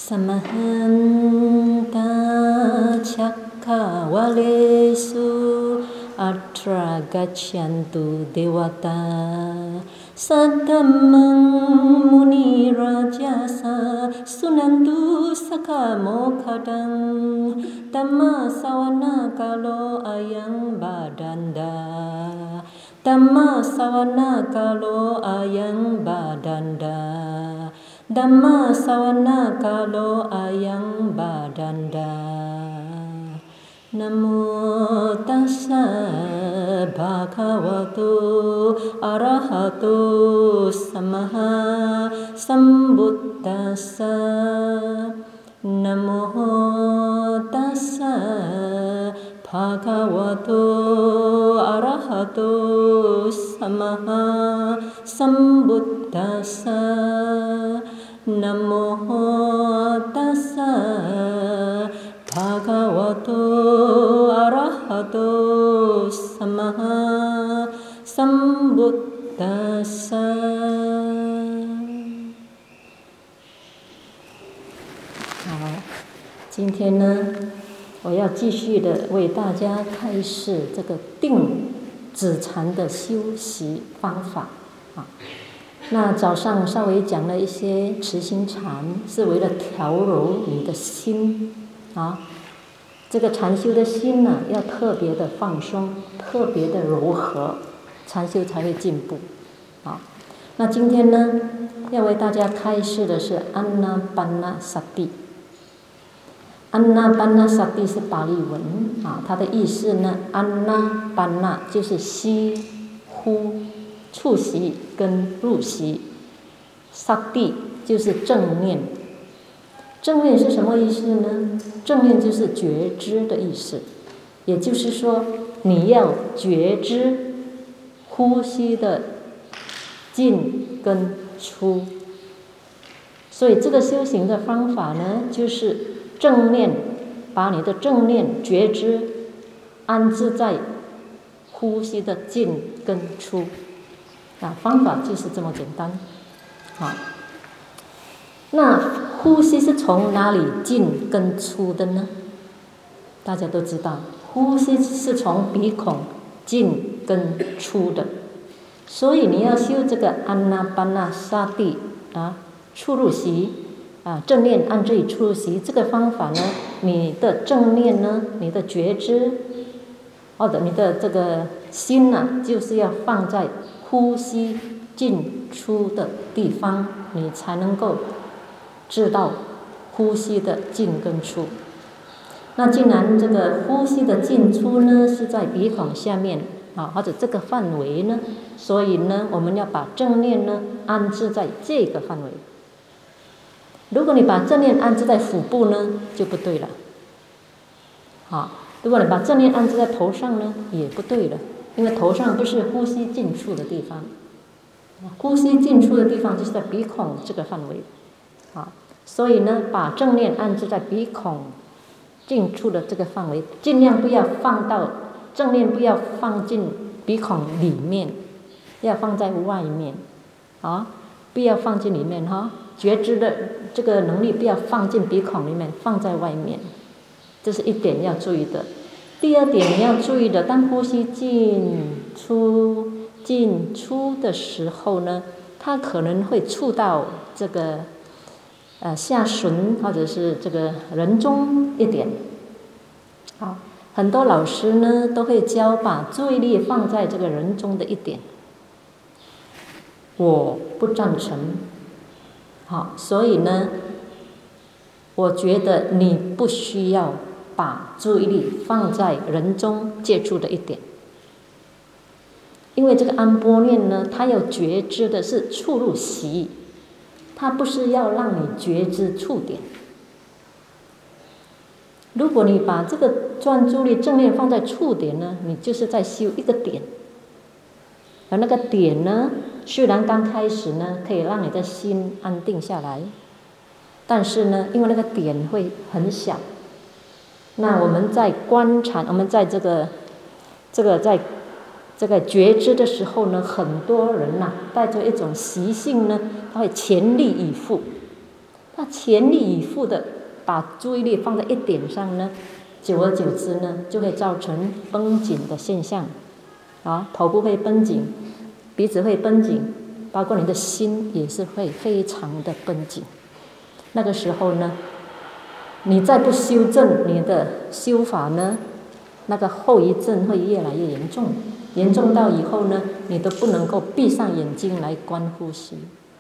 Samahanta cakkavalesu atra gaccantu dewata Saddhammang muni rajasa sunantu sakamokhadang Dhamma sawana kalo ayang badanda Dhamma sawana kalo ayang badanda Dhamma sawana kalo ayang badanda Namo tassa bhagavato arahato samma sambuddhassa Namo tassa bhagavato arahato samma sambuddhassa Namo tassa bhagavato arahato samma sambuddhassa。好，今天呢，我要继续的为大家开示这个定止禅的修习方法啊。那早上稍微讲了一些持心禅，是为了调柔你的心啊。这个禅修的心呢，要特别的放松，特别的柔和，禅修才会进步啊。那今天呢，要为大家开示的是安那班那萨蒂。安那班那萨蒂是巴利文啊，它的意思呢，安那班那就是吸呼触息跟入息，萨蒂就是正念。正念是什么意思呢？正念就是觉知的意思，也就是说，你要觉知呼吸的进跟出。所以这个修行的方法呢，就是正念，把你的正念觉知安置在呼吸的进跟出。啊，方法就是这么简单。好，那呼吸是从哪里进跟出的呢？大家都知道，呼吸是从鼻孔进跟出的。所以你要修这个安那班那萨蒂啊，出入息啊，正念安置于出入息这个方法呢，你的正念呢，你的觉知或者你的这个心呢，就是要放在呼吸进出的地方，你才能够知道呼吸的进跟出。那既然这个呼吸的进出呢是在鼻孔下面啊，或者这个范围呢，所以呢，我们要把正念呢安置在这个范围。如果你把正念安置在腹部呢，就不对了。好，如果你把正念安置在头上呢，也不对了，因为头上不是呼吸进出的地方，呼吸进出的地方就是在鼻孔这个范围。好，所以呢，把正念安置在鼻孔进出的这个范围，尽量不要放到正念，不要放进鼻孔里面，要放在外面，啊，不要放进里面哈。觉知的这个能力不要放进鼻孔里面，放在外面，这是一点要注意的。第二点你要注意的，当呼吸进出的时候呢，它可能会触到这个下唇或者是这个人中一点。好，很多老师呢都会教把注意力放在这个人中的一点，我不赞成。好，所以呢，我觉得你不需要把注意力放在人中接触的一点，因为这个安般念呢，它要觉知的是触入息，它不是要让你觉知触点。如果你把这个专注力正念放在触点呢，你就是在修一个点，而那个点呢，虽然刚开始呢可以让你的心安定下来，但是呢，因为那个点会很小，那我们在观察，我们在这个觉知的时候呢，很多人带着一种习性呢，他会全力以赴， 那全力以赴的把注意力放在一点上呢，久而久之呢，就会造成绷紧的现象啊，头部会绷紧，鼻子会绷紧，包括你的心也是会非常的绷紧。那个时候呢，你再不修正你的修法呢，那个后遗症会越来越严重，严重到以后呢，你都不能够闭上眼睛来观呼吸。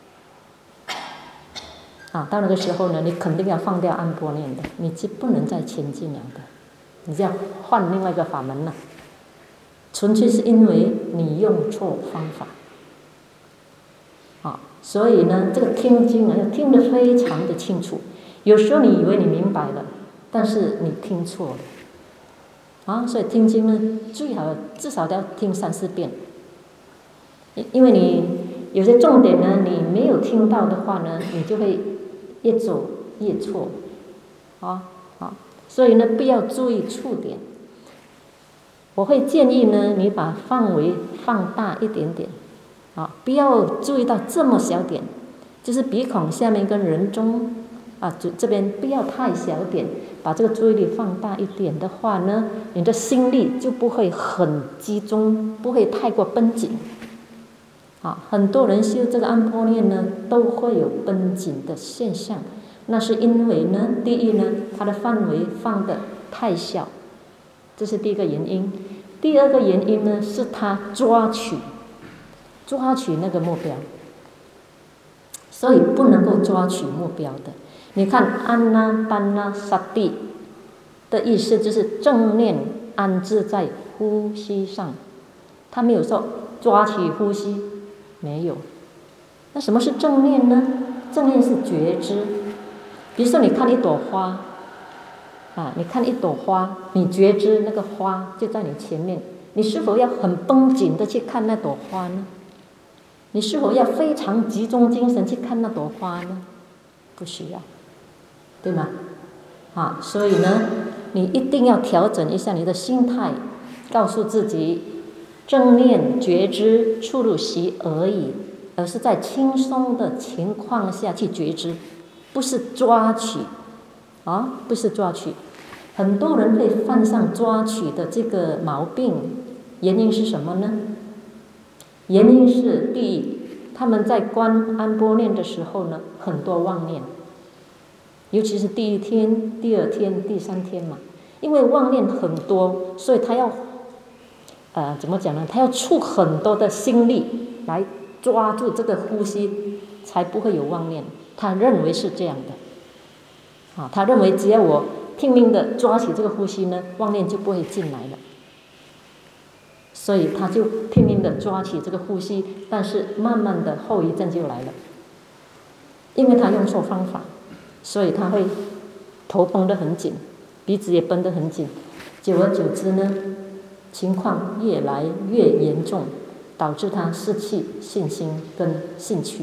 啊，到那个时候呢，你肯定要放掉安波念的，你就不能再前进了的，你就要换另外一个法门了。纯粹是因为你用错方法。啊，所以呢，这个听经呢，要听得非常的清楚。有时候你以为你明白了，但是你听错了。啊，所以听经呢，最好至少都要听3、4遍。因为你有些重点呢，你没有听到的话呢，你就会越走越错。所以呢，不要注意触点。我会建议呢，你把范围放大一点点。不要注意到这么小点，就是鼻孔下面跟人中这边不要太小点，把这个注意力放大一点的话呢，你的心力就不会很集中，不会太过绷紧。很多人修这个安波念呢，都会有绷紧的现象，那是因为呢，第一呢，它的范围放得太小，这是第一个原因。第二个原因呢，是它抓取那个目标，所以不能够抓取目标的。你看安那班那萨蒂的意思就是正念安置在呼吸上，他没有说抓取呼吸，没有。那什么是正念呢？正念是觉知。比如说你看一朵花你看一朵花，你觉知那个花就在你前面，你是否要很绷紧的去看那朵花呢？你是否要非常集中精神去看那朵花呢？不需要，对吗？所以呢，你一定要调整一下你的心态，告诉自己，正念觉知触入息而已，而是在轻松的情况下去觉知，不是抓取，不是抓取。很多人会犯上抓取的这个毛病，原因是什么呢？原因是第一，他们在观安波念的时候呢，很多妄念，尤其是第1天、第2天、第3天嘛，因为妄念很多，所以他要怎么讲呢？他要出很多的心力来抓住这个呼吸，才不会有妄念。他认为是这样的，他认为只要我拼命的抓起这个呼吸呢，妄念就不会进来了。所以他就拼命的抓起这个呼吸，但是慢慢的后遗症就来了，因为他用错方法，所以他会头绷得很紧，鼻子也绷得很紧，久而久之呢，情况越来越严重，导致他失去信心跟兴趣。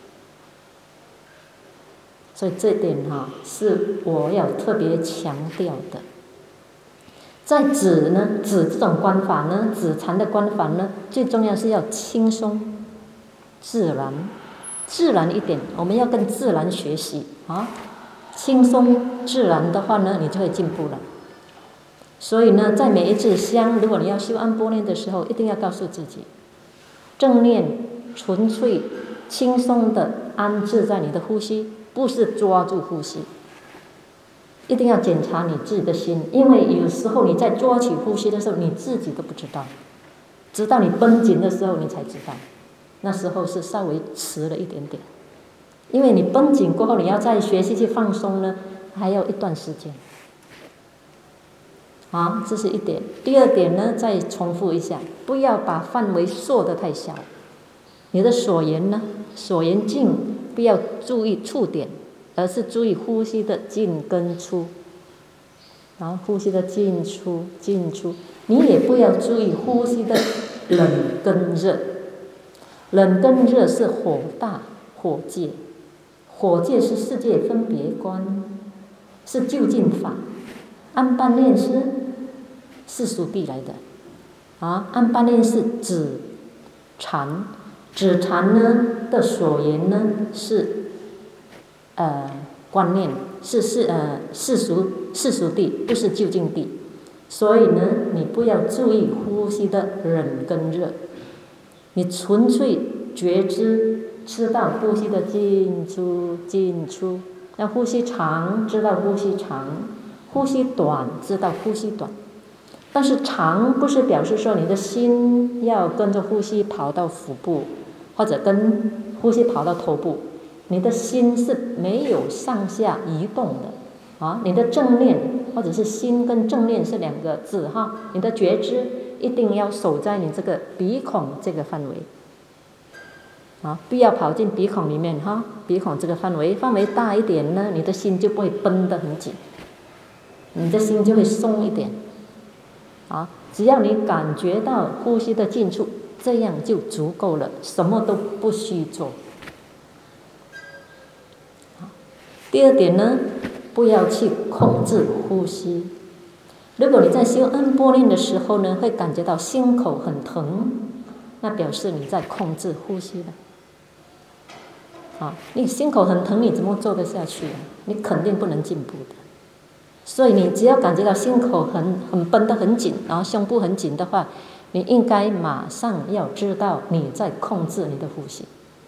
所以这点是我要特别强调的。在止这种观法呢，止禅的观法呢，最重要是要轻松、自然一点。我们要跟自然学习轻松自然的话呢，你就会进步了。所以呢，在每一次香，如果你要修安波念的时候，一定要告诉自己，正念纯粹轻松的安置在你的呼吸，不是抓住呼吸。一定要检查你自己的心，因为有时候你在抓取呼吸的时候，你自己都不知道，直到你绷紧的时候你才知道，那时候是稍微迟了一点点。因为你绷紧过后，你要再学习去放松呢，还要一段时间。这是一点。第二点呢，再重复一下，不要把范围缩得太小。你的所言呢，所言境不要注意触点，而是注意呼吸的进跟出，呼吸的进出，你也不要注意呼吸的冷跟热。冷跟热是火大火界，火界是世界分别观，是究竟法。安般念是世俗谛来的安般念是止禅，止禅呢的所言呢是观念，是世俗谛，不是究竟谛。所以呢，你不要注意呼吸的冷跟热，你纯粹觉知道呼吸的进出。要呼吸长，知道呼吸长；呼吸短，知道呼吸短。但是长不是表示说你的心要跟着呼吸跑到腹部，或者跟呼吸跑到头部，你的心是没有上下移动的啊。你的正念或者是心跟正念是两个字哈，你的觉知一定要守在你这个鼻孔这个范围啊，不要跑进鼻孔里面哈。鼻孔这个范围大一点呢，你的心就不会绷得很紧，你的心就会松一点。啊，只要你感觉到呼吸的进出，这样就足够了，什么都不需做。第二点呢，不要去控制呼吸。如果你在修安般念的时候呢，会感觉到心口很疼，那表示你在控制呼吸了。啊，你心口很疼，你怎么做得下去啊？你肯定不能进步的。所以你只要感觉到心口很绷得很紧，然后胸部很紧的话，你应该马上要知道你在控制你的呼吸。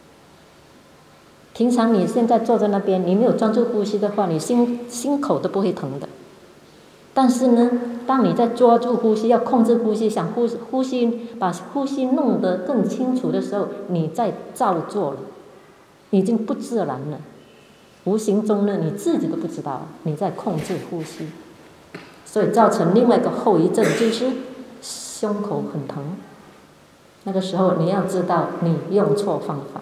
平常你现在坐在那边，你没有专注呼吸的话，你心口都不会疼的。但是呢，当你在抓住呼吸，要控制呼吸，想呼吸，把呼吸弄得更清楚的时候，你在造作了，已经不自然了。无形中呢，你自己都不知道你在控制呼吸，所以造成另外一个后遗症，就是胸口很疼。那个时候你要知道你用错方法。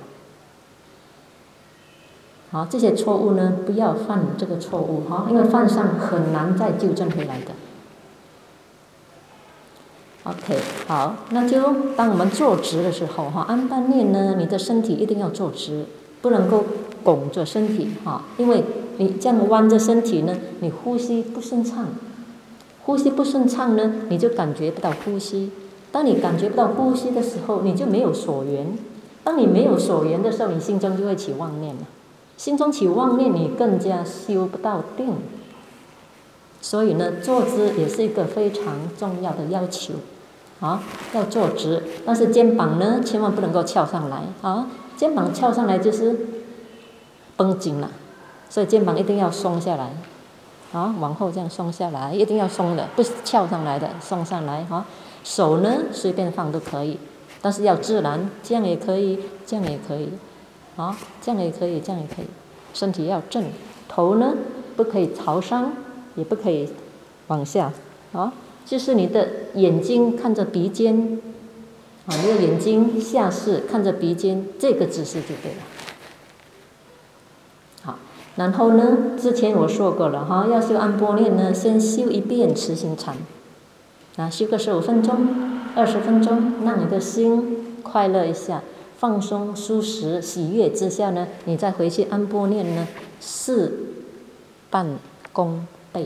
好，这些错误呢，不要犯这个错误哈，因为犯上很难再纠正回来的。OK， 好，那就当我们坐直的时候哈，安般念呢，你的身体一定要坐直，不能够拱着身体哈，因为你这样弯着身体呢，你呼吸不顺畅。呼吸不顺畅呢，你就感觉不到呼吸。当你感觉不到呼吸的时候，你就没有所缘。当你没有所缘的时候，你心中就会起妄念了。心中起妄念，你更加修不到定。所以呢，坐姿也是一个非常重要的要求啊，要坐直，但是肩膀呢，千万不能够翘上来啊。肩膀翘上来就是绷紧了，所以肩膀一定要松下来啊，往后这样松下来，一定要松的，不是翘上来的，松上来啊。手呢随便放都可以，但是要自然，这样也可以，这样也可以啊，这样也可以，这样也可以。身体要正，头呢不可以朝上，也不可以往下啊，就是你的眼睛看着鼻尖。啊，你的眼睛下视看着鼻尖，这个姿势就对了。好，然后呢，之前我说过了哈，要修安般念呢，先修一遍慈心禅，啊，修个15分钟、20分钟，让你的心快乐一下，放松、舒适、喜悦之下呢，你再回去安般念呢，事半功倍。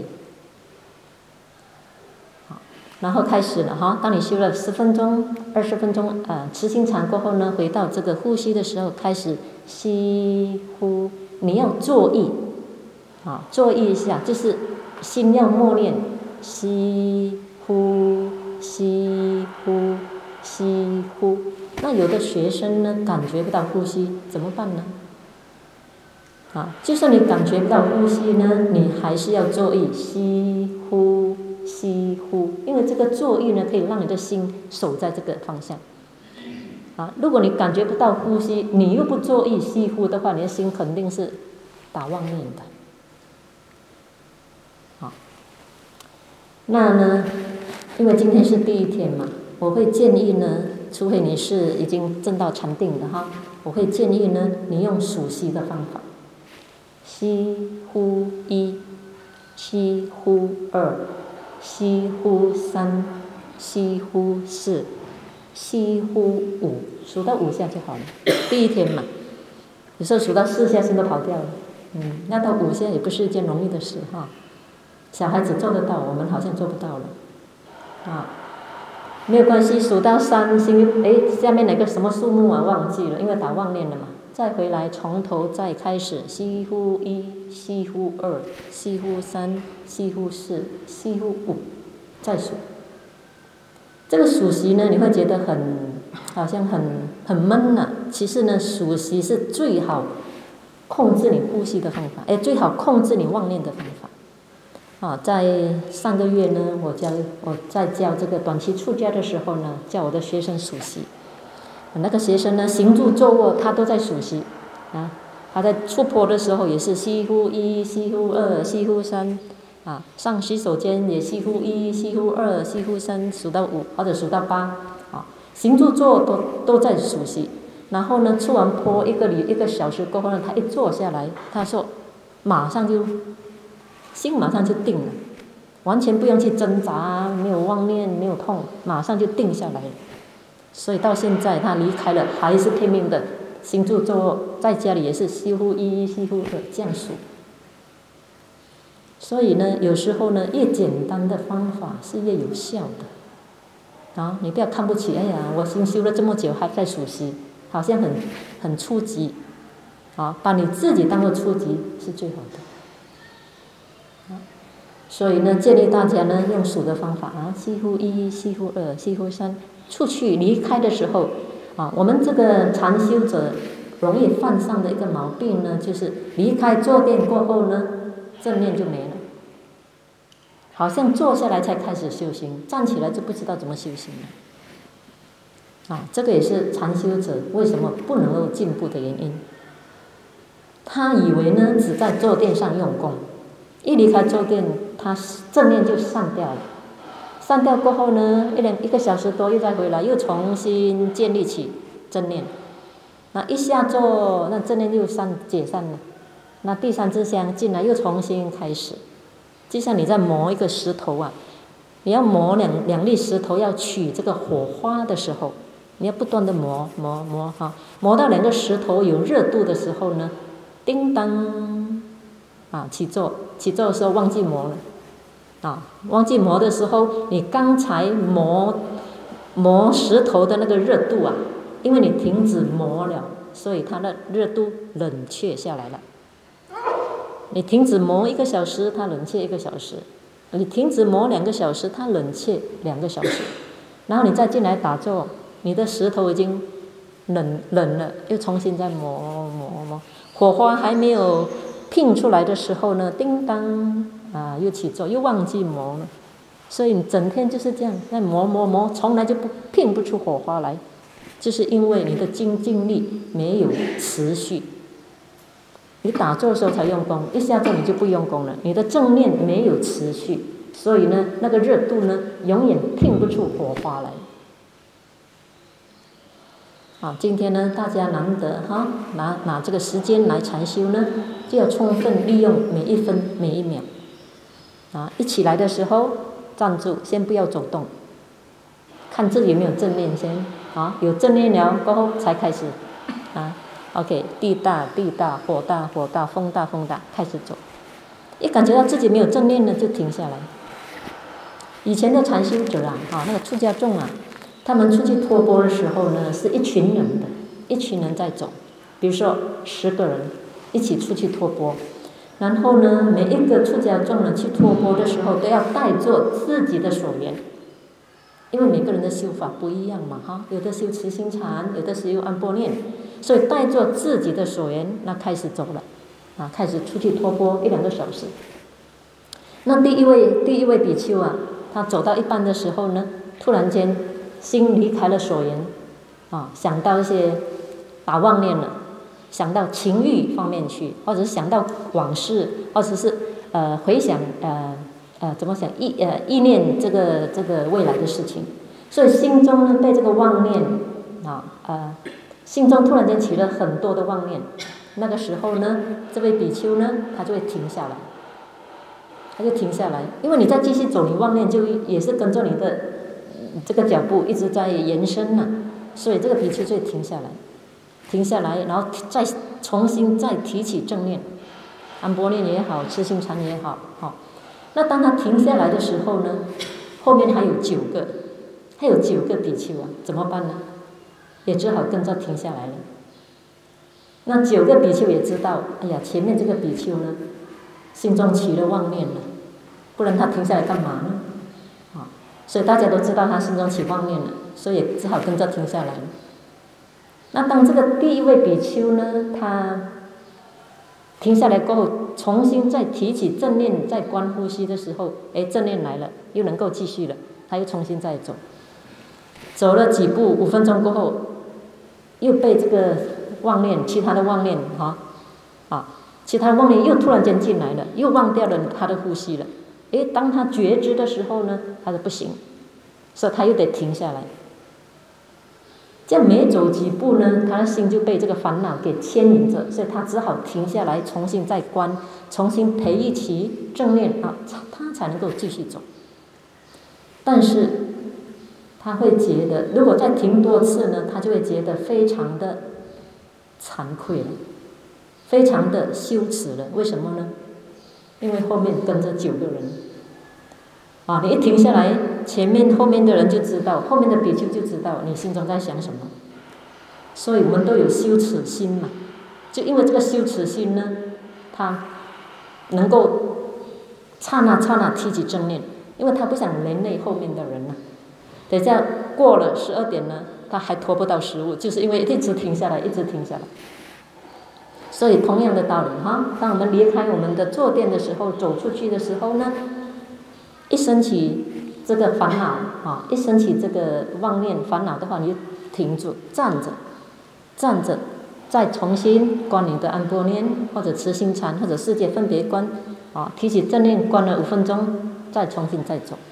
然后开始了哈，当你修了10分钟、20分钟，慈心禅过后呢，回到这个呼吸的时候，开始吸呼，你要坐意，啊，坐意一下，就是心要默念，吸呼，吸呼，吸呼。那有的学生呢，感觉不到呼吸，怎么办呢？啊，就算你感觉不到呼吸呢，你还是要坐意，吸呼。吸呼，因为这个坐意呢，可以让你的心守在这个方向。啊，如果你感觉不到呼吸，你又不坐意吸呼的话，你的心肯定是打妄念的。好，那呢，因为今天是第一天嘛，我会建议呢，除非你是已经证到禅定的哈，我会建议呢，你用数息的方法，吸呼1，吸呼2。吸呼3，吸呼4，吸呼5，数到5下就好了。第一天嘛，有时候数到4下心都跑掉了。那到5下也不是一件容易的事哈。小孩子做得到，我们好像做不到了。啊，没有关系，数到3心，下面哪个什么数目啊忘记了，因为打妄念了嘛。再回来从头再开始，吸呼1。 息呼2，息呼3，息呼4，息呼5，再数。这个数息呢，你会觉得好像很闷呐。其实呢，数息是最好控制你呼吸的方法，最好控制你妄念的方法。在上个月呢，我在教这个短期出家的时候呢，教我的学生数息。那个学生呢，行住坐卧他都在数息啊。他在出坡的时候也是息呼1，息呼2，息呼3。上洗手间也息呼1，息呼2，息呼3，数到5或者数到8。行住坐都在数息。然后呢，出完坡1个小时过后呢，他一坐下来，他说心马上就定了，完全不用去挣扎，没有妄念，没有痛，马上就定下来了。所以到现在他离开了，还是拼命的行住坐卧，在家里也是息呼1，息呼2这样数。所以呢，有时候呢，越简单的方法是越有效的。你不要看不起，我修了这么久还在数息，好像很初级。把你自己当作初级是最好的。所以呢，建议大家呢用数的方法息呼1，息呼2，息呼3。出去离开的时候，我们这个禅修者容易犯上的一个毛病呢，就是离开坐垫过后呢，正念就没了，好像坐下来才开始修行，站起来就不知道怎么修行了。这个也是禅修者为什么不能够进步的原因。他以为呢只在坐垫上用功，一离开坐垫，他正念就散掉了。散掉过后呢，一个小时多又再回来，又重新建立起正念。那一下坐，那正念又解散了。那第三支香进来又重新开始，就像你在磨一个石头你要磨两粒石头要取这个火花的时候，你要不断的磨磨到2个石头有热度的时候呢，叮当起坐的时候忘记磨了忘记磨的时候，你刚才磨石头的那个热度因为你停止磨了，所以它的热度冷却下来了。你停止磨1个小时，它冷却1个小时；你停止磨2个小时，它冷却2个小时。然后你再进来打坐，你的石头已经冷了，又重新再磨，火花还没有拼出来的时候呢，叮当又起坐，又忘记磨了。所以你整天就是这样在磨，从来就拼不出火花来，就是因为你的精进力没有持续。你打坐的时候才用功，一下坐你就不用功了，你的正念没有持续，所以呢，那个热度呢，永远拼不出火花来。今天呢，大家难得拿这个时间来禅修呢，就要充分利用每一分每一秒。一起来的时候站住，先不要走动，看自己有没有正念先。有正念了过后才开始OK， 地大，火大，风大，开始走。一感觉到自己没有正念呢，就停下来。以前的禅修者那个出家众他们出去托钵的时候呢，是一群人在走。比如说10个人一起出去托钵，然后呢，每一个出家众呢去托钵的时候，都要带着自己的所缘。因为每个人的修法不一样有的修慈心禅，有的修安般念，所以带着自己的所缘，那开始走了开始出去托钵1-2个小时。那第一位比丘他走到一半的时候呢，突然间心离开了所缘想到一些打妄念了，想到情欲方面去，或者是想到往事，或者是回想怎么想意念这个未来的事情，所以心中呢被这个妄念心中突然间起了很多的妄念。那个时候呢，这位比丘呢，他就会停下来，因为你再继续走，你妄念就也是跟着你的这个脚步一直在延伸所以这个比丘就会停下来，然后再重新再提起正念，安般念也好，慈心禅也好那当他停下来的时候呢，后面还有9个比丘怎么办呢？也只好跟着停下来了。那9个比丘也知道，前面这个比丘呢， 心中起了妄念了，不然他停下来干嘛呢？所以大家都知道他心中起妄念了，所以只好跟着停下来了。那当这个第一位比丘呢，他停下来过后，重新再提起正念，再观呼吸的时候，正念来了，又能够继续了，他又重新再走，走了几步，5分钟过后，又被这个妄念，其他的妄念其他的妄念又突然间进来了，又忘掉了他的呼吸了。当他觉知的时候呢，他说不行，所以他又得停下来。这样每走几步呢，他的心就被这个烦恼给牵引着，所以他只好停下来，重新再观，重新培育起正念他才能够继续走。但是他会觉得，如果再停多次呢，他就会觉得非常的惭愧了，非常的羞耻了。为什么呢？因为后面跟着9个人你一停下来，前面后面的人就知道，后面的比丘就知道你心中在想什么。所以我们都有羞耻心嘛，就因为这个羞耻心呢，他能够刹那提起正念，因为他不想连累后面的人等下过了12点呢，他还拖不到食物，就是因为一直停下来，一直停下来。所以同样的道理当我们离开我们的坐垫的时候，走出去的时候呢，一升起这个烦恼一升起这个妄念烦恼的话，你就停住，站着，再重新观你的安般念，或者慈心禅，或者世界分别观提起正念，观了5分钟，再重新再走。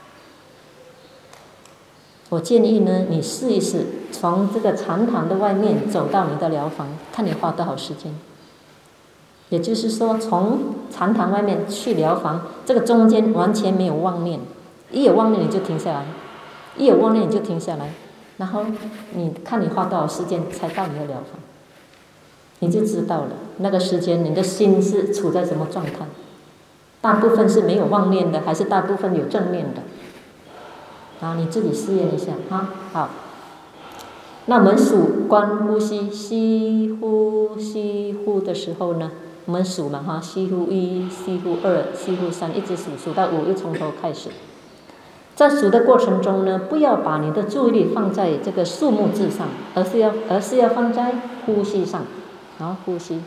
我建议呢，你试一试，从这个禅堂的外面走到你的疗房，看你花多少时间。也就是说，从禅堂外面去疗房，这个中间完全没有妄念，一有妄念你就停下来，一有妄念你就停下来，然后你看你花多少时间才到你的疗房，你就知道了那个时间你的心是处在什么状态，大部分是没有妄念的，还是大部分有正念的。你自己试验一下好，那我们数观呼吸，吸呼的时候呢，我们数嘛吸呼1，吸呼2，吸呼3，一直数到5，又从头开始。在数的过程中呢，不要把你的注意力放在这个数目字上，而是要放在呼吸上。呼吸，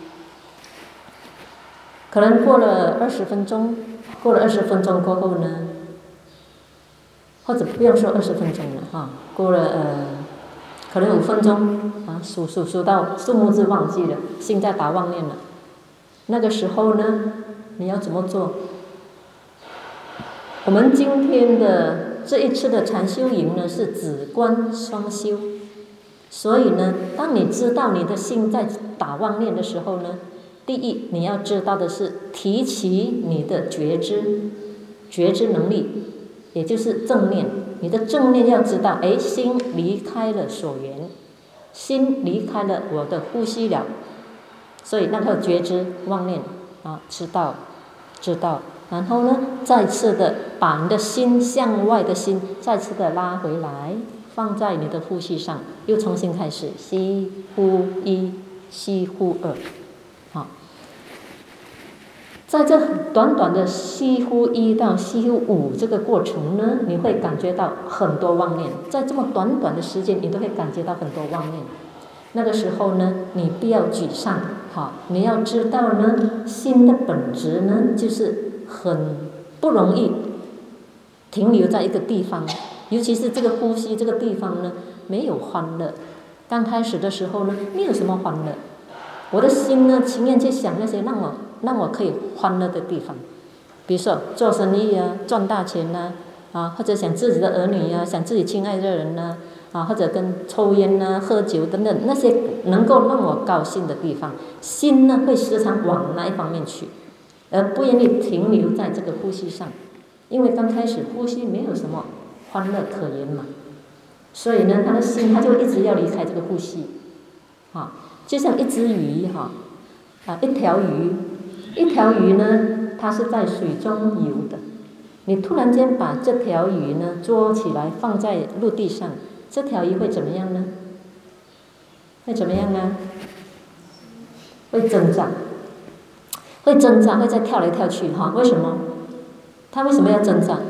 可能过了20分钟过后呢，或者不用说20分钟了过了可能5分钟数到数目字忘记了，心在打妄念了。那个时候呢，你要怎么做？我们今天的这一次的禅修营呢，是止观双修。所以呢，当你知道你的心在打妄念的时候呢，第一你要知道的是提起你的觉知能力，也就是正念。你的正念要知道，心离开了所缘，心离开了我的呼吸了，所以那个觉知妄念知道，然后呢，再次的把你的心向外的心再次的拉回来，放在你的呼吸上，又重新开始吸呼1，吸呼2。在这短短的吸呼1到吸呼5这个过程呢，你会感觉到很多妄念，在这么短短的时间你都会感觉到很多妄念。那个时候呢，你不要沮丧你要知道呢，心的本质呢，就是很不容易停留在一个地方，尤其是这个呼吸这个地方呢，没有欢乐。刚开始的时候呢，没有什么欢乐，我的心呢，情愿去想那些让我可以欢乐的地方，比如说做生意赚大钱或者想自己的儿女想自己亲爱的人或者跟抽烟喝酒等等那些能够让我高兴的地方，心呢会时常往那一方面去，而不愿意停留在这个呼吸上，因为刚开始呼吸没有什么欢乐可言嘛，所以呢，他的心他就一直要离开这个呼吸就像一只鱼一条鱼呢，它是在水中游的，你突然间把这条鱼呢捉起来放在陆地上，这条鱼会怎么样呢？会怎么样呢？会挣扎， 会挣扎，会再跳来跳去哈。为什么？他为什么要挣扎？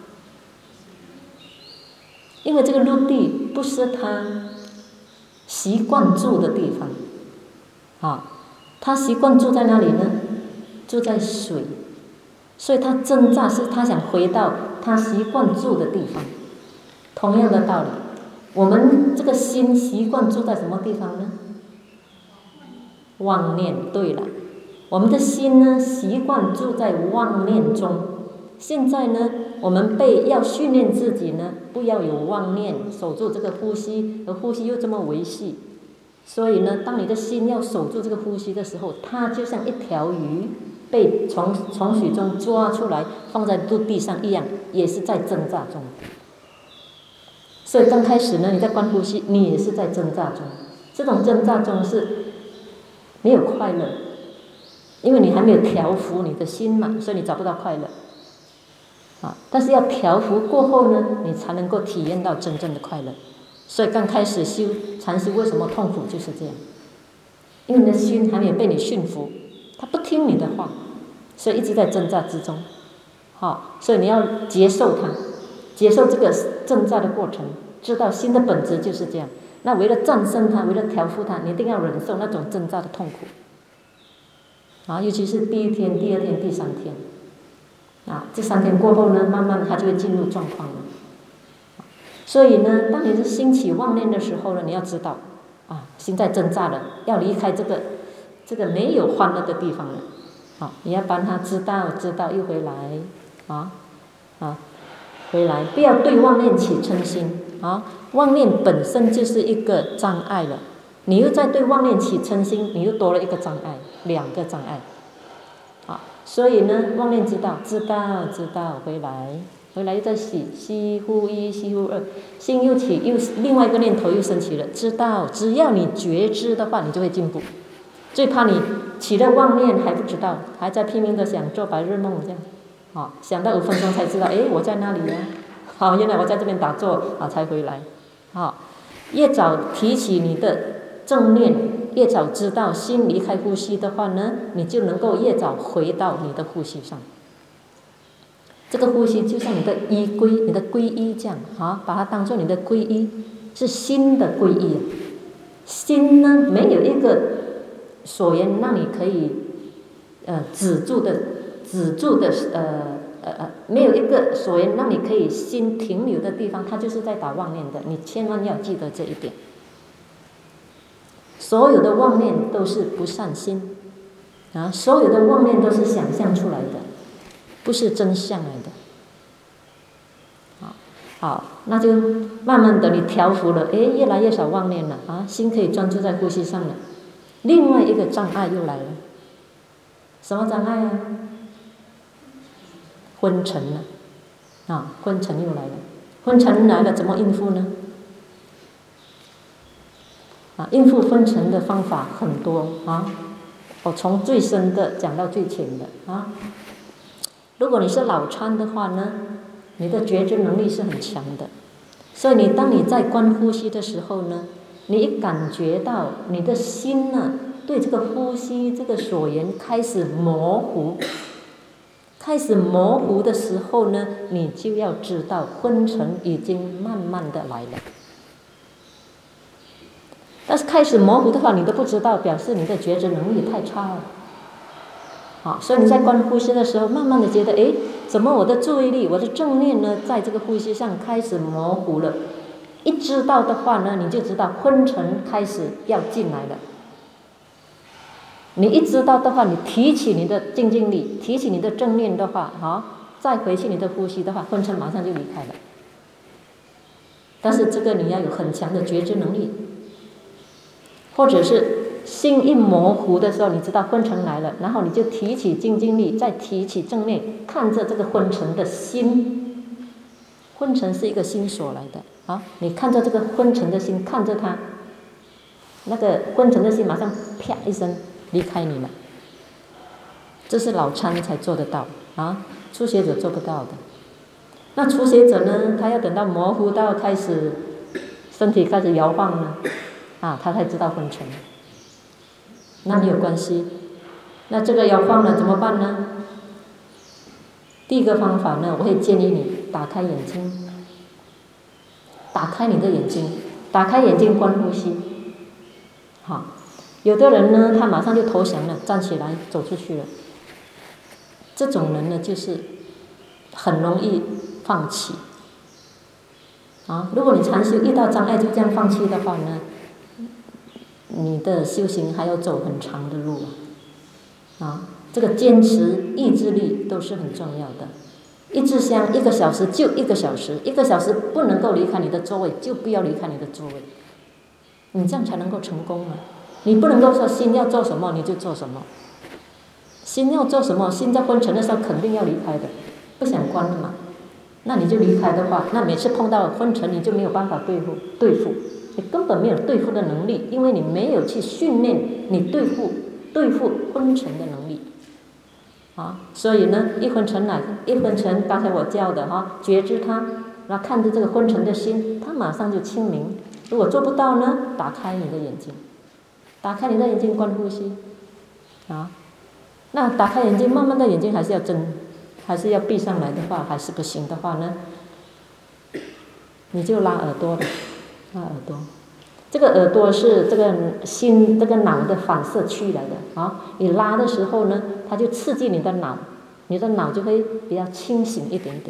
因为这个陆地不是他习惯住的地方，啊，他习惯住在哪里呢？住在水，所以他挣扎是他想回到他习惯住的地方。同样的道理，我们这个心习惯住在什么地方呢？妄念。对了，我们的心呢习惯住在妄念中。现在呢，我们要训练自己呢，不要有妄念，守住这个呼吸，而呼吸又这么维系，所以呢，当你的心要守住这个呼吸的时候，它就像一条鱼被从水中抓出来，放在陆地上一样，也是在挣扎中。所以刚开始呢，你在观呼吸，你也是在挣扎中。这种挣扎中是没有快乐，因为你还没有调服你的心嘛，所以你找不到快乐。但是要调服过后呢，你才能够体验到真正的快乐。所以刚开始修禅修为什么痛苦，就是这样，因为你的心还没有被你驯服，他不听你的话，所以一直在挣扎之中。所以你要接受它，接受这个挣扎的过程，知道心的本质就是这样。那为了战胜它，为了调服它，你一定要忍受那种挣扎的痛苦。尤其是第一天、第二天、第三天。这3天过后呢，慢慢他就会进入状况了。所以呢，当你是兴起妄念的时候呢，你要知道，心在挣扎了，要离开这个没有欢乐的地方了。你要帮他知道又回来，回来，不要对妄念起嗔心。妄念本身就是一个障碍了，你又在对妄念起嗔心，你又多了一个障碍，2个障碍。所以呢，妄念知道，回来又在吸呼1，吸呼2，心又起，又另外一个念头又升起了，知道，只要你觉知的话，你就会进步。最怕你起了妄念还不知道，还在拼命的想做白日梦这样，想到5分钟才知道，我在哪里呢？原来我在这边打坐才回来。越早提起你的正念，越早知道心离开呼吸的话呢，你就能够越早回到你的呼吸上。这个呼吸就像你的依归，你的皈依这样，把它当作你的皈依，是心的皈依。心呢，没有一个所缘让你可以止住的，没有一个所缘让你可以心停留的地方，它就是在打妄念的。你千万要记得这一点。所有的妄念都是不善心，所有的妄念都是想象出来的，不是真相来的。好，那就慢慢的你调服了，越来越少妄念了，心可以专注在呼吸上了。另外一个障碍又来了，什么障碍啊？昏沉了，昏沉又来了。昏沉来了怎么应付呢？应付昏沉的方法很多我从最深的讲到最浅的如果你是老参的话呢，你的觉知能力是很强的，所以当你在观呼吸的时候呢，你一感觉到你的心呢对这个呼吸这个所缘开始模糊的时候呢，你就要知道昏沉已经慢慢的来了。但是开始模糊的话，你都不知道，表示你的觉知能力太差了。所以你在观呼吸的时候，慢慢的觉得，怎么我的注意力、我的正念呢，在这个呼吸上开始模糊了。一知道的话呢，你就知道昏沉开始要进来了。你一知道的话，你提起你的静静力，提起你的正念的话，再回去你的呼吸的话，昏沉马上就离开了。但是这个你要有很强的觉知能力。或者是心一模糊的时候，你知道昏沉来了，然后你就提起静静力，再提起正念，看着这个昏沉的心。昏沉是一个心所来的你看着这个昏沉的心，看着它，那个昏沉的心马上啪一声离开你了。这是老参才做得到初学者做不到的。那初学者呢，他要等到模糊到开始身体开始摇晃呢他才知道昏沉。那你有关系那这个要放了怎么办呢？第一个方法呢，我会建议你打开眼睛，打开你的眼睛，打开眼睛观呼吸。好，有的人呢，他马上就投降了，站起来走出去了。这种人呢，就是很容易放弃。如果你禅修遇到障碍就这样放弃的话呢，你的修行还要走很长的路这个坚持意志力都是很重要的。一支香1个小时就1个小时，1个小时不能够离开你的座位就不要离开你的座位，你这样才能够成功嘛。你不能够说心要做什么你就做什么，心要做什么，心在昏沉的时候肯定要离开的，不想关了嘛，那你就离开的话，那每次碰到昏沉你就没有办法对付，你根本没有对付的能力，因为你没有去训练你对付昏沉的能力所以呢，一昏沉来，一昏沉，刚才我教的觉知它，然后看着这个昏沉的心，它马上就清明。如果做不到呢，打开你的眼睛，打开你的眼睛观呼吸那打开眼睛，慢慢的眼睛还是要闭上来的话，还是不行的话呢，你就拉耳朵，拉耳朵。这个耳朵是这个心这个脑的反射区来的你拉的时候呢，它就刺激你的脑，你的脑就会比较清醒一点点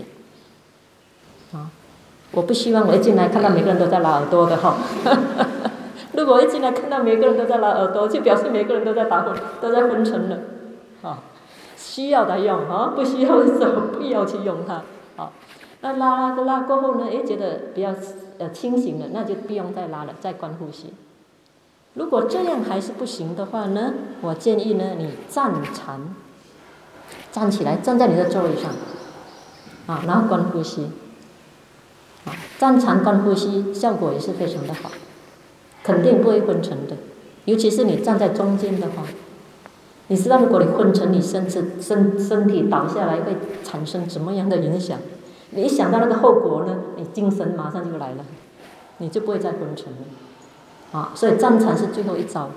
我不希望我一进来看到每个人都在拉耳朵的如果一进来看到每个人都在拉耳朵，就表示每个人都在昏沉了需要的用不需要的时候不要去用它那拉过后呢，觉得比较清醒了，那就不用再拉了，再观呼吸。如果这样还是不行的话呢，我建议呢，你站禅，站起来，站在你的座位上然后观呼吸站禅观呼吸效果也是非常的好，肯定不会昏沉的。尤其是你站在中间的话，你知道如果你昏沉，你身体倒下来会产生什么样的影响？你一想到那个后果呢，你精神马上就来了，你就不会再昏沉了所以站禅是最后一招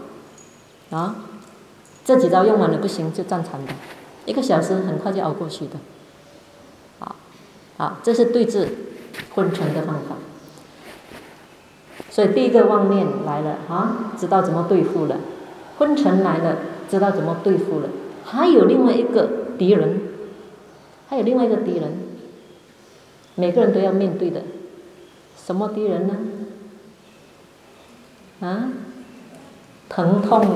这几招用完了不行就站禅的，1个小时很快就熬过去的这是对治昏沉的方法。所以第一个妄念来了知道怎么对付了，昏沉来了知道怎么对付了，还有另外一个敌人，每个人都要面对的，什么敌人呢？疼痛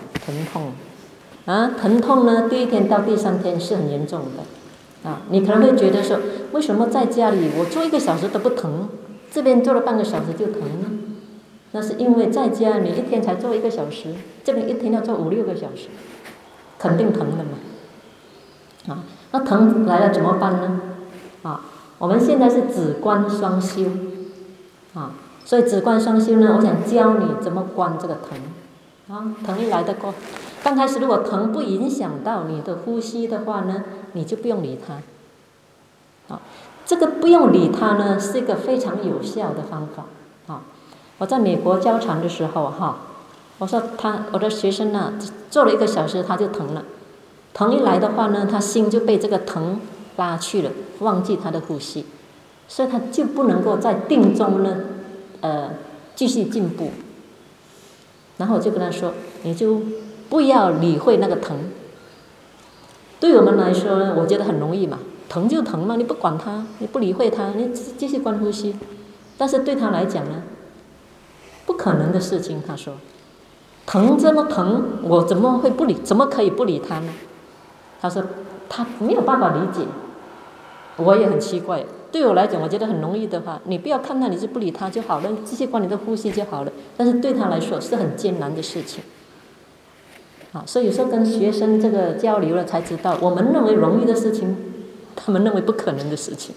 疼痛呢，第1天到第3天是很严重的你可能会觉得说，为什么在家里我做1个小时都不疼，这边做了半个小时就疼呢？那是因为在家你1天才做1个小时，这边1天要做5-6个小时，肯定疼的嘛那疼来了怎么办呢我们现在是止观双修所以止观双修呢，我想教你怎么观这个疼疼一来的过，刚开始如果疼不影响到你的呼吸的话呢，你就不用理它这个不用理它呢，是一个非常有效的方法我在美国教禅的时候我说我的学生做了1个小时他就疼了，疼一来的话呢，他心就被这个疼拉去了，忘记他的呼吸，所以他就不能够在定中呢继续进步。然后我就跟他说，你就不要理会那个疼。对我们来说呢，我觉得很容易嘛，疼就疼嘛，你不管它，你不理会它，你继续观呼吸。但是对他来讲呢，不可能的事情。他说，疼这么疼，我怎么可以不理他呢？他说他没有办法理解。我也很奇怪，对我来讲我觉得很容易的话，你不要看他，你就不理他就好了，你继续观你的呼吸就好了。但是对他来说是很艰难的事情所以有时候跟学生这个交流了才知道，我们认为容易的事情，他们认为不可能的事情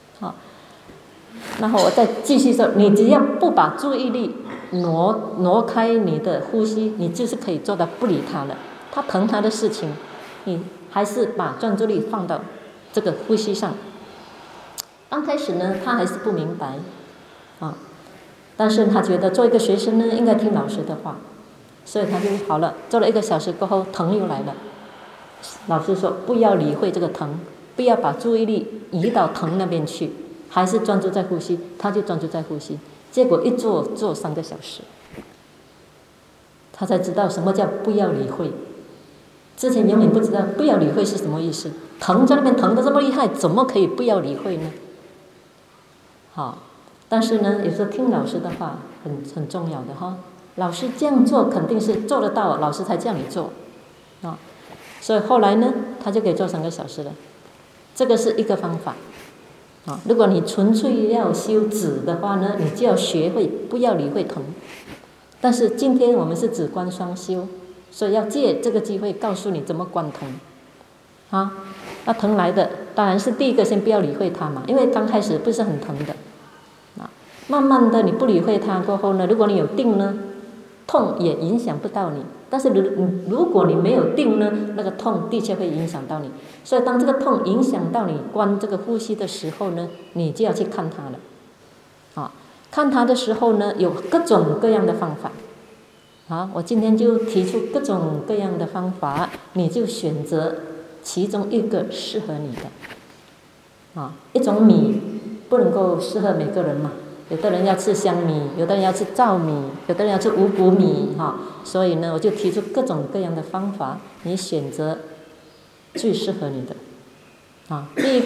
然后我再继续说，你只要不把注意力挪开你的呼吸，你就是可以做到不理他了。他疼他的事情，你还是把专注力放到这个呼吸上。刚开始呢，他还是不明白但是他觉得做一个学生呢，应该听老师的话，所以他就好了。做了1个小时过后，疼又来了， 老师说不要理会这个疼，不要把注意力移到疼那边去，还是专注在呼吸。他就专注在呼吸，结果一做3个小时，他才知道什么叫不要理会。之前永远不知道不要理会是什么意思，疼在那边疼得这么厉害，怎么可以不要理会呢？好，但是呢，有时候听老师的话很重要的哈。老师这样做肯定是做得到，老师才叫你做啊。所以后来呢，他就可以做3个小时了。这个是一个方法啊。如果你纯粹要修止的话呢，你就要学会不要理会疼。但是今天我们是止观双修，所以要借这个机会告诉你怎么观疼啊。那疼来的当然是第一个先不要理会它嘛，因为刚开始不是很疼的啊。慢慢的你不理会它过后呢，如果你有定呢，痛也影响不到你。但是如果你没有定呢，那个痛的确会影响到你。所以当这个痛影响到你观这个呼吸的时候呢，你就要去看它了啊。看它的时候呢，有各种各样的方法啊。我今天就提出各种各样的方法，你就选择其中一个适合你的啊。一种米不能够适合每个人嘛，有的人要吃香米，有的人要吃糙米，有的人要吃五谷米哈。所以呢，我就提出各种各样的方法，你选择最适合你的啊。第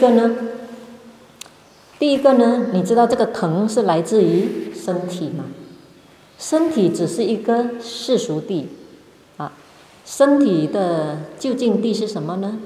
一个呢，你知道这个疼是来自于身体吗？身体只是一个世俗地啊。身体的究竟地是什么呢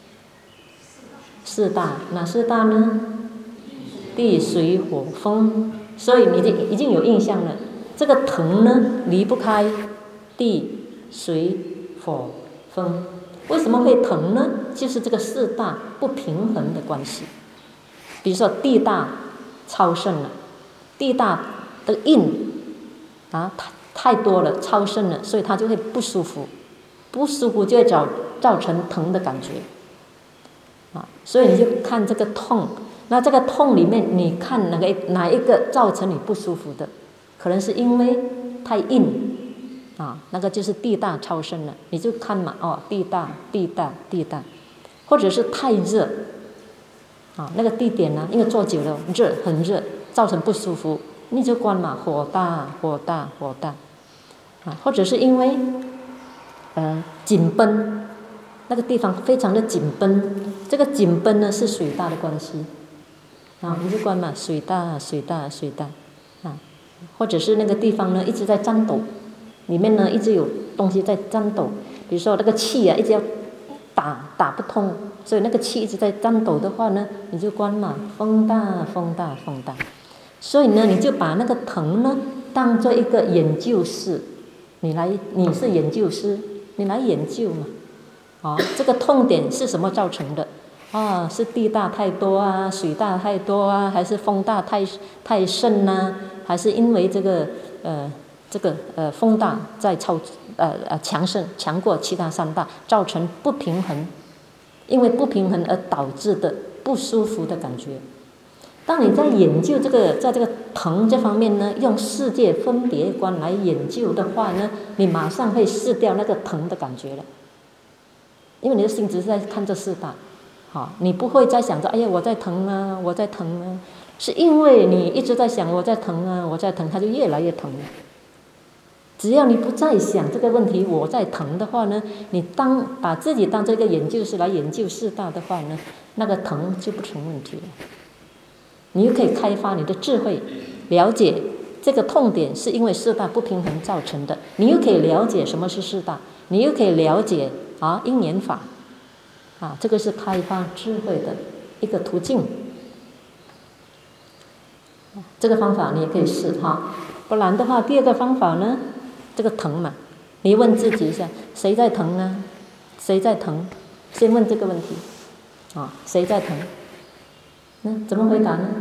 ？4大，哪4大呢？地水火风。所以你已经有印象了，这个疼呢离不开地水火风。为什么会疼呢？就是这个4大不平衡的关系。比如说地大超盛了，地大的印啊太多了，超盛了，所以它就会不舒服，不舒服就会造成疼的感觉啊。所以你就看这个痛，那这个痛里面，你看哪一个造成你不舒服的？可能是因为太硬啊，那个就是地大超盛了，你就看嘛，哦，地大，或者是太热啊，那个地点呢，因为坐久了很热，造成不舒服，你就观嘛，火大啊，或者是因为紧绷，那个地方非常的紧绷，这个紧绷呢是水大的关系啊，你就观嘛，水大啊，或者是那个地方呢一直在颤抖，里面呢一直有东西在颤抖，比如说那个气啊一直要打不通，所以那个气一直在颤抖的话呢，你就观嘛，风大。所以呢，你就把那个疼呢当做一个研究室，你是研究师，你来研究嘛，啊，这个痛点是什么造成的？啊，是地大太多啊，水大太多啊，还是风大太盛啊？还是因为这个风大在强盛，强过其他3大，造成不平衡，因为不平衡而导致的不舒服的感觉。当你在研究在这个疼这方面呢，用世界分别观来研究的话呢，你马上会释掉那个疼的感觉了，因为你的心只是在看这4大，好，你不会再想着哎呀我在疼啊，是因为你一直在想我在疼啊，它就越来越疼了。只要你不再想这个问题我在疼的话呢，你把自己当这个研究室来研究4大的话呢，那个疼就不成问题了。你又可以开发你的智慧，了解这个痛点是因为4大不平衡造成的，你又可以了解什么是4大，你又可以了解因缘法啊，这个是开发智慧的一个途径。这个方法你也可以试哈，不然的话，第2个方法呢，这个疼嘛，你问自己一下，谁在疼呢？谁在疼？先问这个问题啊，谁在疼？那怎么回答呢？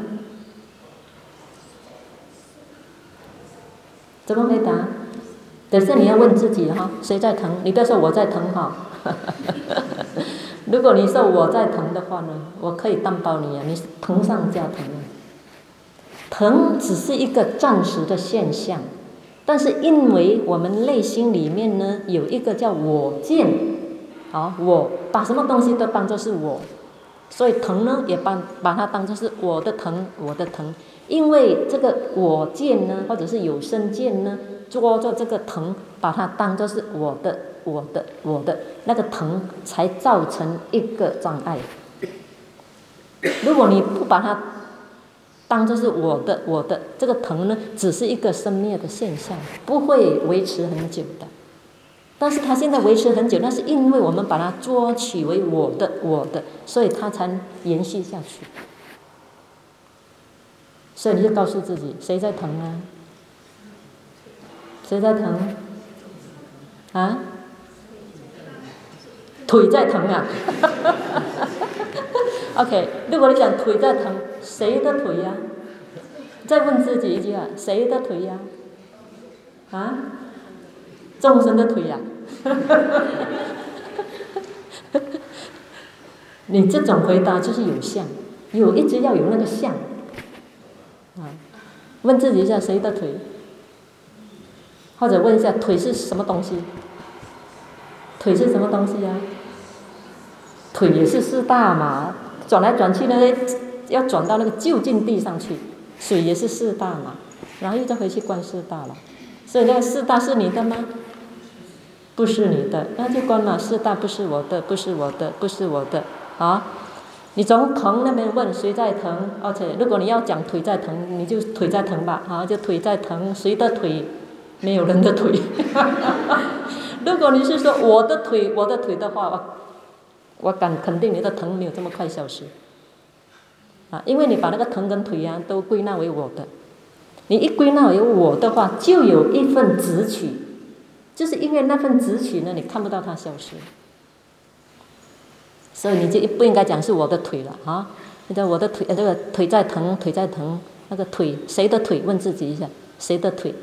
怎么回答？等下你要问自己哈，谁在疼？你不要说我在疼哈。如果你说我在疼的话呢，我可以担保你你疼上加疼。疼只是一个暂时的现象，但是因为我们内心里面呢有一个叫我见， 我把什么东西都当作是我，所以疼呢也把它当作是我的疼，我的疼。因为这个我见呢，或者是有生见呢，捉着这个疼，把它当作是我的，那个疼才造成一个障碍。如果你不把它当作是我的，这个疼呢，只是一个生灭的现象，不会维持很久的。但是它现在维持很久，那是因为我们把它捉取为我的，所以它才延续下去。所以你就告诉自己，谁在疼啊？谁在疼？啊？腿在疼啊？OK， 如果你讲腿在疼，谁的腿呀？再问自己一句啊，谁的腿呀？啊？众生的腿呀？你这种回答就是有相，一直要有那个相。问自己一下，谁的腿？或者问一下，腿是什么东西？腿是什么东西呀？腿也是四大嘛，转来转去呢，要转到那个就近地上去。水也是四大嘛，然后又再回去观四大了。所以那个四大是你的吗？不是你的，那就观嘛，四大不是我的，不是我的，不是我的啊！你从疼那边问谁在疼，而且如果你要讲腿在疼，你就腿在疼吧，就腿在疼，谁的腿？没有人的腿。如果你是说我的腿的话，我敢肯定你的疼没有这么快消失。因为你把那个疼跟腿都归纳为我的，你一归纳为我的话，就有一份执取，就是因为那份执取呢，你看不到它消失。所以你就不应该讲是我的腿了啊！你说我的腿，这个腿在疼，那个腿谁的腿？问自己一下，谁的腿？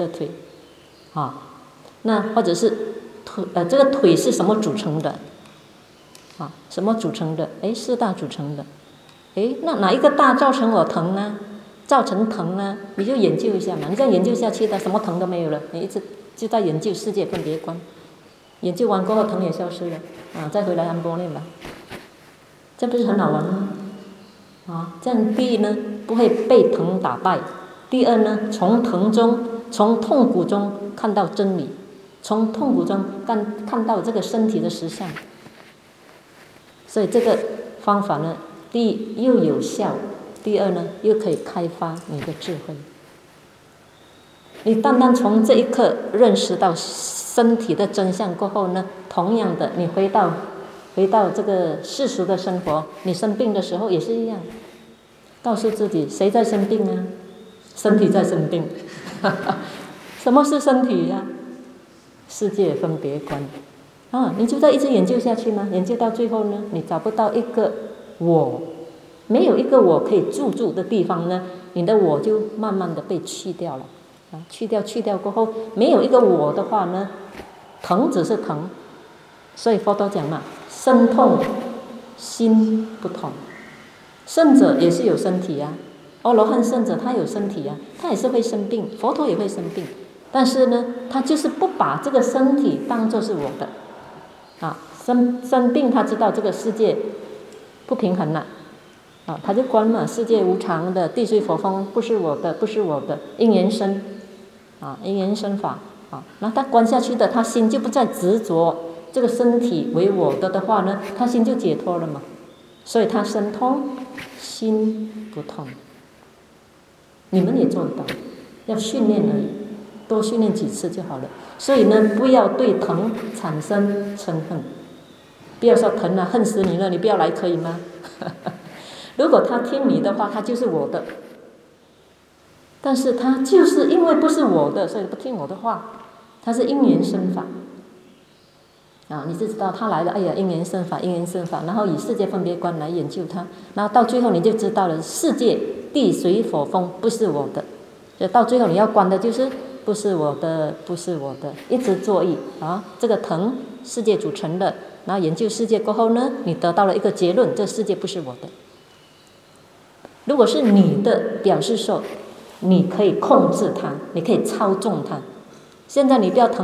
那或者是腿，这个腿是什么组成的？什么组成的？四大组成的。那哪一个大造成我疼呢？造成疼呢？你就研究一下嘛。你这样研究下去的，什么疼都没有了，你一直就在研究世界分别观。研究完过后，疼也消失了，再回来安般念吧。这不是很好玩吗？这样第一呢，不会被疼打败；第二呢，从疼中、从痛苦中看到真理，从痛苦中看到这个身体的实相。所以这个方法呢，第一又有效，第二呢又可以开发你的智慧。你单单从这一刻认识到身体的真相过后呢，同样的，你回到这个世俗的生活，你生病的时候也是一样，告诉自己谁在生病啊？身体在生病。什么是身体呀？世界分别观。你就在一直研究下去吗？研究到最后呢，你找不到一个我，没有一个我可以住的地方呢，你的我就慢慢的被去掉了。去掉过后，没有一个我的话呢，疼只是疼。所以佛陀讲嘛，身痛心不痛。圣者也是有身体呀，阿罗汉圣者他有身体呀，他也是会生病，佛陀也会生病，但是呢，他就是不把这个身体当作是我的。生病他知道这个世界不平衡了，他就观嘛，世界无常的，地水火风不是我的，因缘生，因缘生法，那他观下去的，他心就不再执着这个身体为我的话呢，他心就解脱了嘛，所以他身痛心不痛。你们也做得到，要训练而已，多训练几次就好了。所以呢，不要对疼产生嗔恨，不要说疼恨死你了，你不要来可以吗？如果他听你的话，他就是我的，但是他就是因为不是我的，所以不听我的话，他是因缘生法。你就知道他来了，因缘生法，然后以世界分别观来研究它，然后到最后你就知道了，世界地水火风不是我的，所以到最后你要观的就是不是我的，一直作意这个疼世界组成的，然后研究世界过后呢，你得到了一个结论，这世界不是我的。如果是你的，表示说你可以控制它，你可以操纵它。现在你不要疼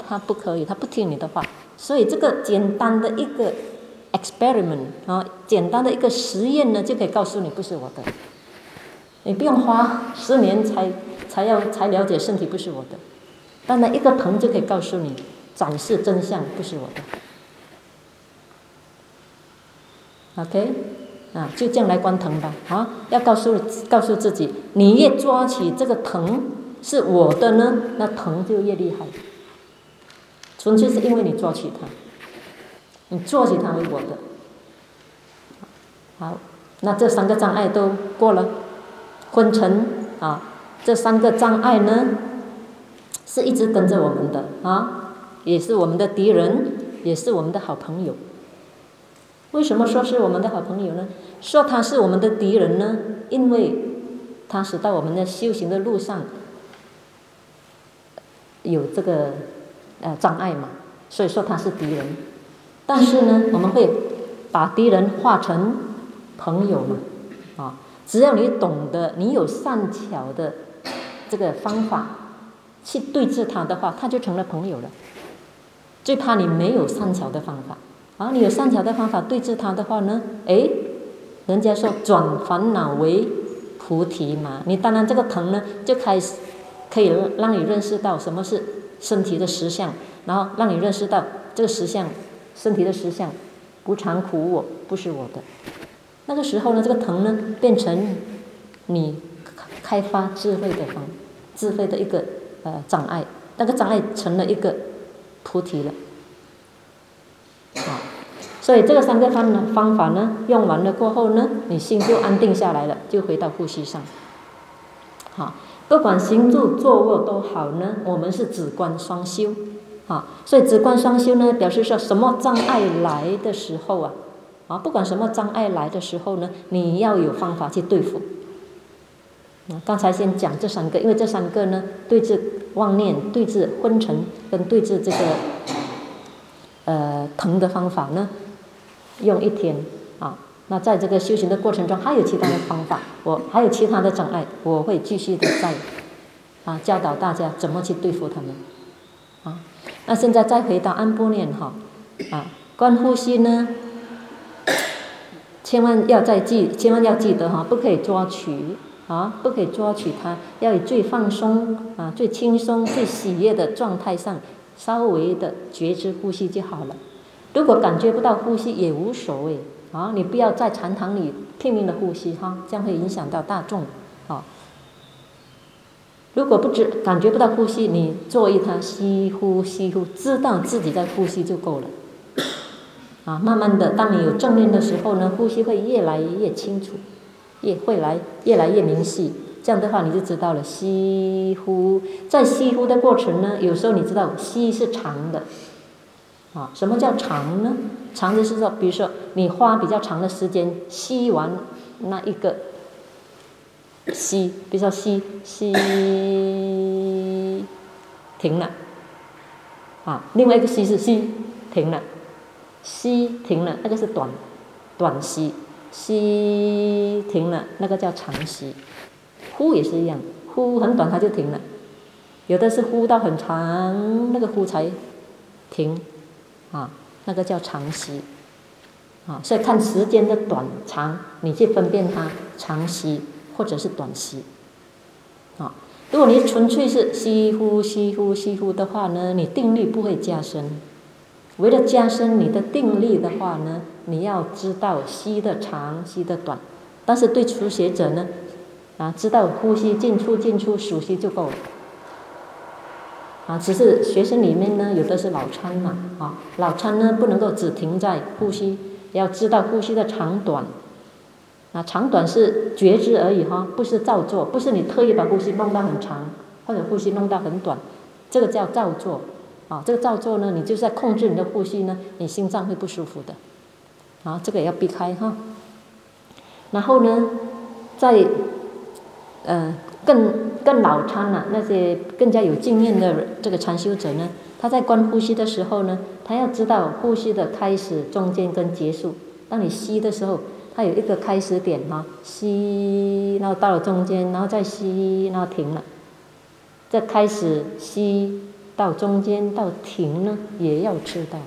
他不可以，他不听你的话。所以这个简单的一个 experiment 啊，简单的一个实验呢，就可以告诉你不是我的。你不用花10年才了解身体不是我的，但那一个疼就可以告诉你，展示真相不是我的。OK， 就这样来观疼吧。要告诉自己，你越抓起这个疼是我的呢，那疼就越厉害。纯粹是因为你抓起它，你抓起它为我的。好，那这3个障碍都过了。昏沉这3个障碍呢，是一直跟着我们的也是我们的敌人，也是我们的好朋友。为什么说是我们的好朋友呢？说他是我们的敌人呢？因为他使到我们的修行的路上有这个障碍嘛，所以说他是敌人。但是呢，我们会把敌人化成朋友嘛，只要你懂得，你有善巧的这个方法去对治他的话，他就成了朋友了。最怕你没有善巧的方法你有善巧的方法对治他的话呢，人家说转烦恼为菩提嘛，你当然这个疼呢，就可以让你认识到什么是身体的实相，然后让你认识到这个实相，身体的实相无常苦我，不是我的。那个时候呢，这个疼呢，变成你开发智慧的一个障碍，那个障碍成了一个菩提了。所以这个3个方法呢，用完了过后呢，你心就安定下来了，就回到呼吸上。不管行住坐卧都好呢，我们是止观双修所以止观双修呢，表示说什么障碍来的时候不管什么障碍来的时候呢，你要有方法去对付。刚才先讲这3个，因为这3个呢，对治妄念、对治昏沉跟对治这个疼的方法呢，用1天那在这个修行的过程中，还有其他的方法，还有其他的障碍，我会继续的在教导大家怎么去对付他们那现在再回到安般念观呼吸呢，千万要记得不可以抓取不可以抓取它，要以最放松最轻松、最喜悦的状态上，稍微的觉知呼吸就好了。如果感觉不到呼吸也无所谓你不要在禅堂里拼命的呼吸这样会影响到大众如果感觉不到呼吸，你做一它吸呼吸呼，知道自己在呼吸就够了慢慢的，当你有正念的时候呢，呼吸会越来越清楚，越来越明细。这样的话你就知道了吸呼。在吸呼的过程呢，有时候你知道吸是长的什么叫长呢？长的是说，比如说你花比较长的时间吸完那一个吸，比如说吸停了另外一个吸是吸停了，吸停了，那个是短吸，吸停了，那个叫长吸。呼也是一样，呼很短它就停了，有的是呼到很长，那个呼才停那个叫长吸所以看时间的短长，你去分辨它长吸或者是短吸如果你纯粹是吸呼吸呼吸呼的话呢，你定力不会加深。为了加深你的定力的话呢，你要知道吸的长吸的短。但是对初学者呢知道呼吸进出数息就够了只是学生里面呢，有的是老参嘛老参呢不能够只停在呼吸，要知道呼吸的长短长短是觉知而已不是造作，不是你特意把呼吸弄到很长或者呼吸弄到很短，这个叫造作这个造作呢，你就是在控制你的呼吸呢，你心脏会不舒服的这个也要避开然后呢，在更老参那些更加有经验的这个禅修者呢，他在观呼吸的时候呢，他要知道呼吸的开始、中间跟结束。当你吸的时候，它有一个开始点吸，然后到了中间，然后再吸，然后停了。再开始吸， 到中间到停呢，也要知道，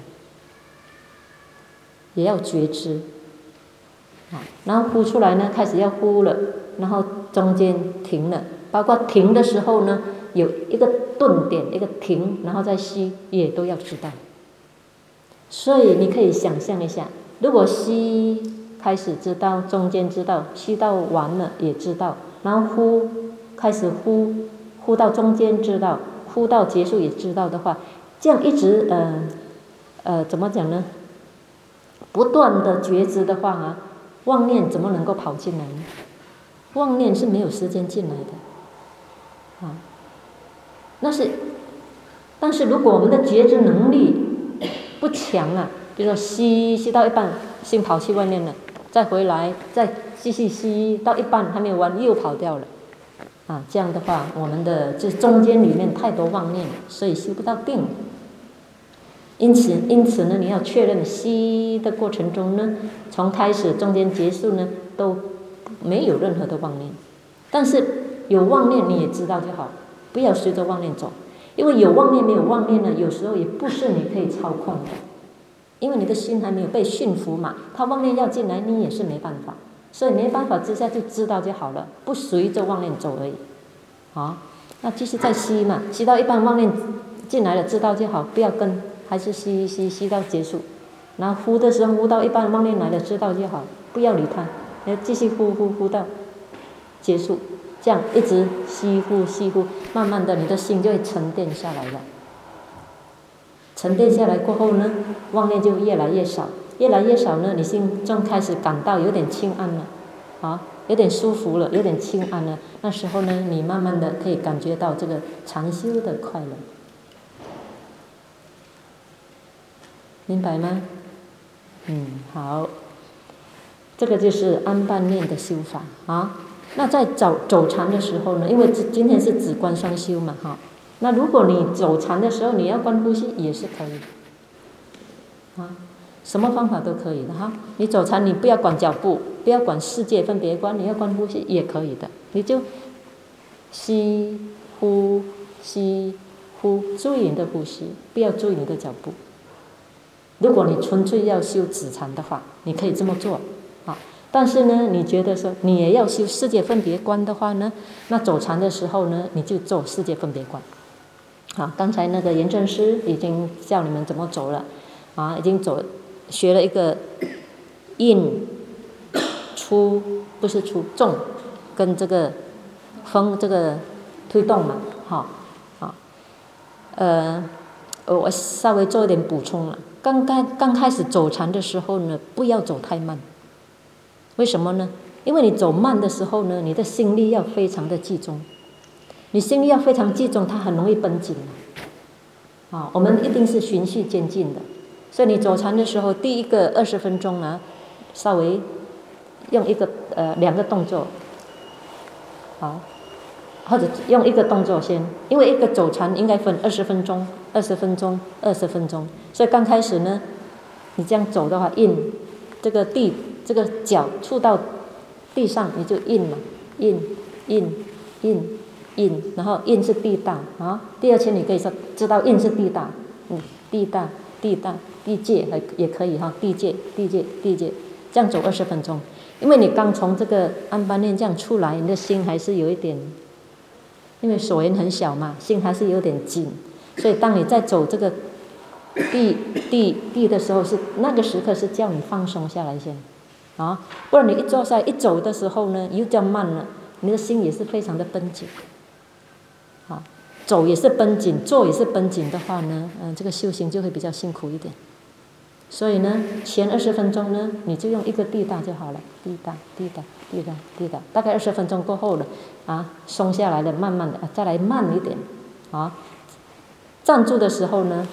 也要觉知。然后呼出来呢，开始要呼了，然后中间停了，包括停的时候呢，有一个顿点，一个停，然后再吸，也都要知道。所以你可以想象一下，如果吸开始知道，中间知道，吸到完了也知道，然后呼开始呼到中间知道，呼到结束也知道的话，这样一直怎么讲呢？不断的觉知的话妄念怎么能够跑进来呢？妄念是没有时间进来的但是如果我们的觉知能力不强比如说吸到一半，心跑去外面了，再回来，再继续吸到一半还没有完，又跑掉了这样的话，我们的这中间里面太多妄念，所以修不到定。因此呢，你要确认吸的过程中呢，从开始中间结束呢，都没有任何的妄念。但是有妄念你也知道就好，不要随着妄念走，因为有妄念没有妄念呢，有时候也不是你可以操控的，因为你的心还没有被驯服嘛，他妄念要进来，你也是没办法，所以没办法之下就知道就好了，不随着妄念走而已。那继续再吸嘛，吸到一半妄念进来了，知道就好，不要跟，还是吸到结束。然后呼的时候呼到一半妄念来了，知道就好，不要理它，要继续呼到结束，这样一直吸呼，慢慢的你的心就会沉淀下来了。沉淀下来过后呢，妄念就越来越少，越来越少呢，你心中开始感到有点轻安了，有点舒服了，有点轻安了。那时候呢，你慢慢的可以感觉到这个禅修的快乐，明白吗？好，这个就是安般念的修法那在走禅的时候呢，因为今天是止观双修嘛那如果你走禅的时候你要观呼吸也是可以的什么方法都可以的你走禅你不要管脚步，不要管世界分别观，你要观呼吸也可以的，你就吸呼，注意你的呼吸，不要注意你的脚步。如果你纯粹要修止禅的话，你可以这么做但是呢，你觉得说你也要修世界分别观的话呢，那走禅的时候呢，你就做世界分别观刚才那个严正师已经教你们怎么走了已经学了一个印出，不是出重，跟这个风这个推动嘛我稍微做一点补充了。刚开始走禅的时候呢，不要走太慢。为什么呢？因为你走慢的时候呢，你的心力要非常的集中，你心力要非常集中，它很容易绷紧我们一定是循序渐进的，所以你走禅的时候，第一个20分钟稍微用2个动作或者用1个动作先，因为一个走禅应该分20分钟、20分钟、20分钟，所以刚开始呢，你这样走的话，印这个脚触到地上，你就印嘛，印，然后印是地大第二天你可以说知道印是地大，地界也可以地界，这样走20分钟。因为你刚从这个安般念这样出来，你的心还是有一点，因为手缘很小嘛，心还是有点紧，所以当你在走这个地的时候，是那个时刻是叫你放松下来先不然你一坐下来一走的时候呢，又叫慢了，你的心也是非常的绷紧走也是绷紧，坐也是绷紧的话呢这个修行就会比较辛苦一点。所以呢，前20分钟呢，你就用1个地大就好了，地大，大概20分钟过后了松下来了，慢慢的再来慢一点站住的时候呢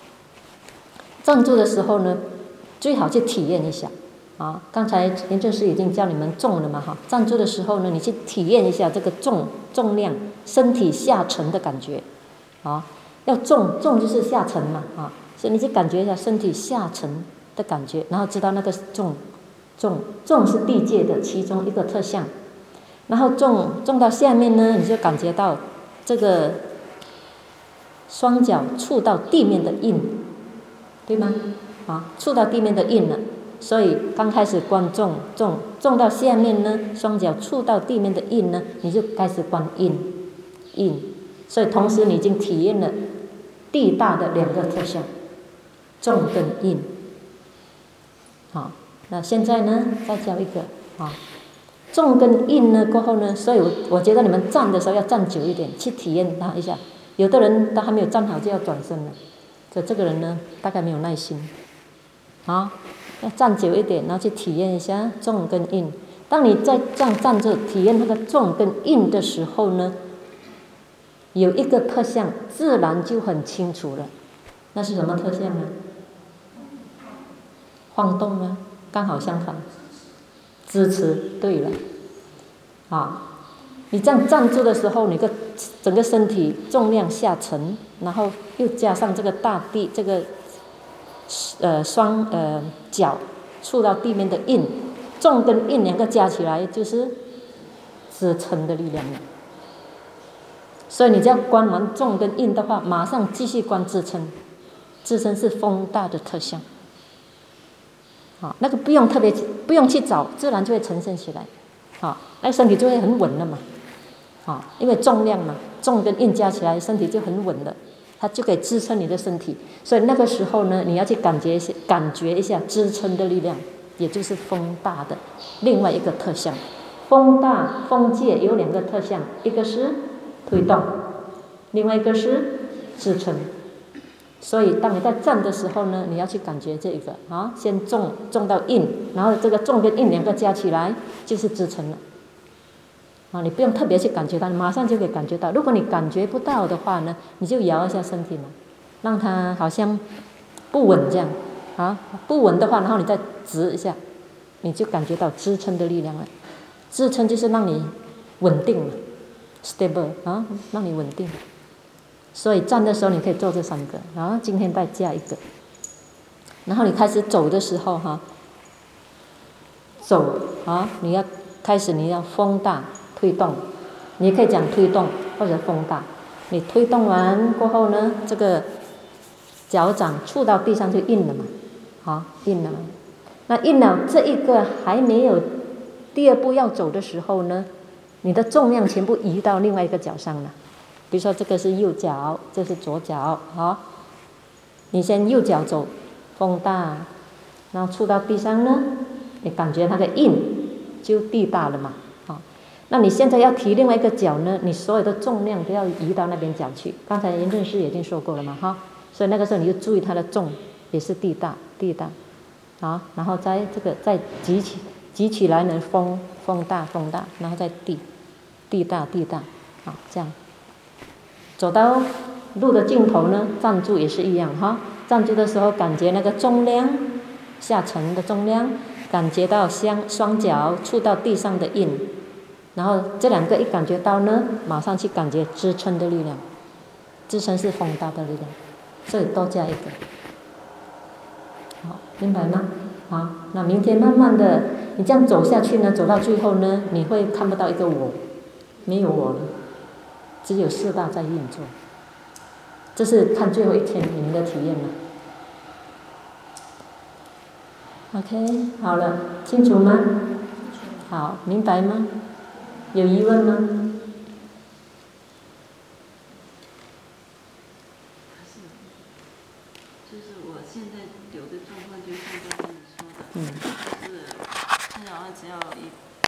最好去体验一下刚才严正师已经教你们重了嘛站住的时候呢，你去体验一下这个重量，身体下沉的感觉要重就是下沉嘛所以你去感觉一下身体下沉的感觉，然后知道那个重是地界的其中一个特项，然后重到下面呢，你就感觉到这个双脚触到地面的印，对吗？触到地面的印了，所以刚开始观重到下面呢，双脚触到地面的印呢，你就开始观印，所以同时你已经体验了地大的2个特象，重跟印。那现在呢，再教一个重跟印呢过后呢，所以我觉得你们站的时候要站久一点，去体验它一下。有的人他还没有站好就要转身了，所以这个人呢大概没有耐心，要站久一点，然后去体验一下重跟印。当你在这样站着体验那个重跟印的时候呢，有一个特象自然就很清楚了。那是什么特象呢？晃动吗？刚好相反，支持。对了，你这样站住的时候，你整个身体重量下沉，然后又加上这个大地这个双脚触到地面的印，重跟印2个加起来就是支撑的力量了。所以你只要观完重跟印的话，马上继续观支撑。支撑是风大的特象，那个不用去找，自然就会呈现起来，那身体就会很稳了嘛。因为重量嘛，重跟印加起来，身体就很稳了，它就可以支撑你的身体。所以那个时候呢，你要去感觉一下支撑的力量，也就是风大的另外一个特象。风界有2个特象，一个是推动，另外一个是支撑。所以当你在站的时候呢，你要去感觉这一个先重到印，然后这个重跟印2个加起来就是支撑了。你不用特别去感觉到，你马上就可以感觉到。如果你感觉不到的话呢，你就摇一下身体嘛，让它好像不稳这样不稳的话，然后你再直一下，你就感觉到支撑的力量了。支撑就是让你稳定嘛 ，stable 让你稳定。所以站的时候你可以做这3个，今天再加一个。然后你开始走的时候走你要开始你要风大推动，你也可以讲推动或者风大。你推动完过后呢，这个脚掌触到地上就印了嘛，印了嘛。那印了这一个还没有第2步要走的时候呢，你的重量全部移到另外一个脚上了。比如说这个是右脚，这是左脚，你先右脚走，风大，然后触到地上呢，你感觉那个印就地大了嘛，那你现在要提另外一个脚呢，你所有的重量都要移到那边脚去。刚才严正师已经说过了嘛，所以那个时候你就注意它的重也是地大，然后再举起来呢，风大，然后再地大，这样。走到路的尽头呢，站住也是一样站住的时候感觉那个重量下沉的重量，感觉到双脚触到地上的印，然后这2个一感觉到呢，马上去感觉支撑的力量。支撑是风大的力量，所以多加一个。明白吗？那明天慢慢的你这样走下去呢，走到最后呢，你会看不到一个我，没有我了，只有4大在运作。这是看最后一天你们的体验了。OK， 好了，清楚吗？好，明白吗？有疑问吗？ 就是我现在有的状况，就像刚才你说的，就是现在好像只要